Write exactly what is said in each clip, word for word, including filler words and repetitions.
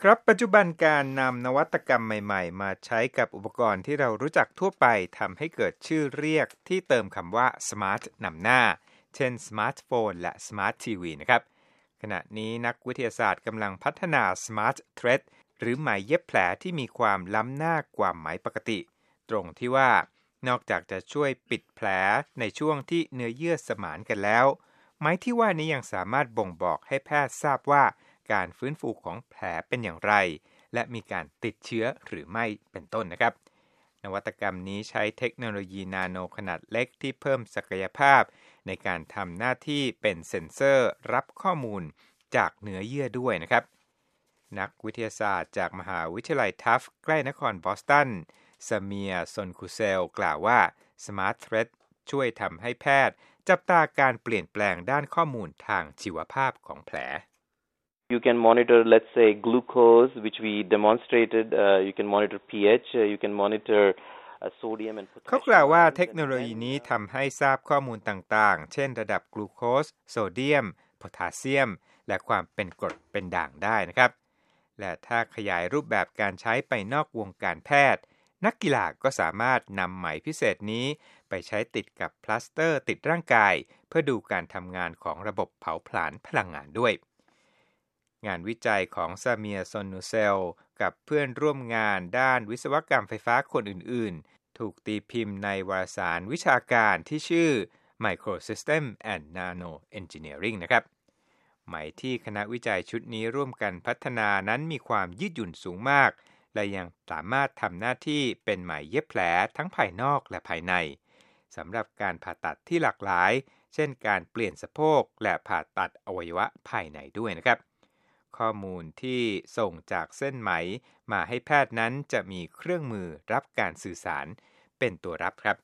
ครับปัจจุบันการนำนวัตกรรมใหม่ๆมาใช้กับอุปกรณ์ที่เรารู้จักทั่วไปทำให้เกิดชื่อเรียกที่เติมคำว่า smart นำหน้าเช่นสมาร์ทโฟนและ smart ที วี นะครับขณะนี้นักวิทยาศาสตร์กำลังพัฒนา smart thread หรือไหมเย็บแผลที่มีความล้ำหน้ากว่าไหมปกติตรงที่ว่านอกจากจะช่วยปิดแผลในช่วงที่เนื้อเยื่อสมานกันแล้วไหมที่ว่านี้ยังสามารถบ่งบอกให้แพทย์ทราบว่าการฟื้นฟูของแผลเป็นอย่างไรและมีการติดเชื้อหรือไม่เป็นต้นนะครับนวัตกรรมนี้ใช้เทคโนโลยีนาโนขนาดเล็กที่เพิ่มศักยภาพในการทำหน้าที่เป็นเซ็นเซอร์รับข้อมูลจากเนื้อเยื่อด้วยนะครับนักวิทยาศาสตร์จากมหาวิทยาลัยทัฟต์ใกล้นครบอสตันซาเมียซอนคูเซลกล่าวว่า Smart Thread ช่วยทำให้แพทย์จับตาการเปลี่ยนแปลงด้านข้อมูลทางชีวภาพของแผล You can monitor, let's say, glucose, which we demonstrated. Uh, you can monitor pH. Uh, you can monitor uh, sodium and potassium. เขากล่าวว่าเทคโนโลยีนี้ทำให้ทราบข้อมูลต่างๆเช่นระดับกลูโคสโซเดียมโพแทสเซียมและความเป็นกรดเป็นด่างได้นะครับและถ้าขยายรูปแบบการใช้ไปนอกวงการแพทย์นักกีฬาก็สามารถนำไหมพิเศษนี้ไปใช้ติดกับพลาสเตอร์ติดร่างกายเพื่อดูการทำงานของระบบเผาผลาญพลังงานด้วยงานวิจัยของซาเมียซอนนูเซลกับเพื่อนร่วมงานด้านวิศวกรรมไฟฟ้าคนอื่นๆถูกตีพิมพ์ในวารสารวิชาการที่ชื่อ Microsystem and Nano Engineering นะครับไหมที่คณะวิจัยชุดนี้ร่วมกันพัฒนานั้นมีความยืดหยุ่นสูงมากและยังสามารถทำหน้าที่เป็นไหมเย็บแผลทั้งภายนอกและภายในสำหรับการผ่าตัดที่หลากหลายเช่นการเปลี่ยนสะโพกและผ่าตัดอวัยวะภายในด้วยนะครับข้อมูลที่ส่งจากเส้นไหมมาให้แพทย์นั้นจะมีเครื่องมือรับการสื่อสารเป็นตัวรับครับ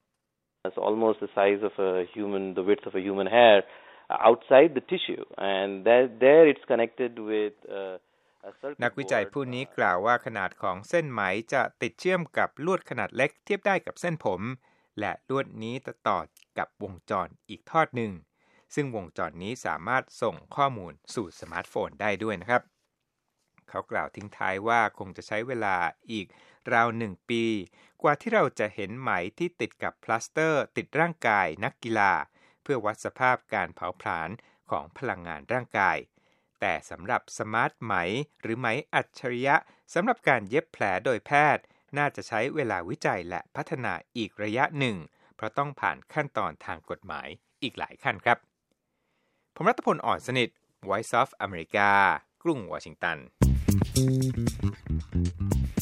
It's almost the size of a human, the width of a human hair outside the tissue, and there, there it's connected with uh, a circuit นักวิจัยผู้นี้กล่าวว่าขนาดของเส้นไหมจะติดเชื่อมกับลวดขนาดเล็กเทียบได้กับเส้นผมและลวดนี้จะต่อกับวงจรอีกทอดหนึ่งซึ่งวงจรนี้สามารถส่งข้อมูลสู่สมาร์ทโฟนได้ด้วยนะครับเขากล่าวทิ้งท้ายว่าคงจะใช้เวลาอีกราวหนึ่งปีกว่าที่เราจะเห็นไหมที่ติดกับพลาสเตอร์ติดร่างกายนักกีฬาเพื่อวัดสภาพการเผาผลาญของพลังงานร่างกายแต่สำหรับสมาร์ทไหมหรือไหมอัจฉริยะสำหรับการเย็บแผลโดยแพทย์น่าจะใช้เวลาวิจัยและพัฒนาอีกระยะหนึ่งเพราะต้องผ่านขั้นตอนทางกฎหมายอีกหลายขั้นครับผมรัตพล อ่อนสนิท Voice of America กรุงวอชิงตัน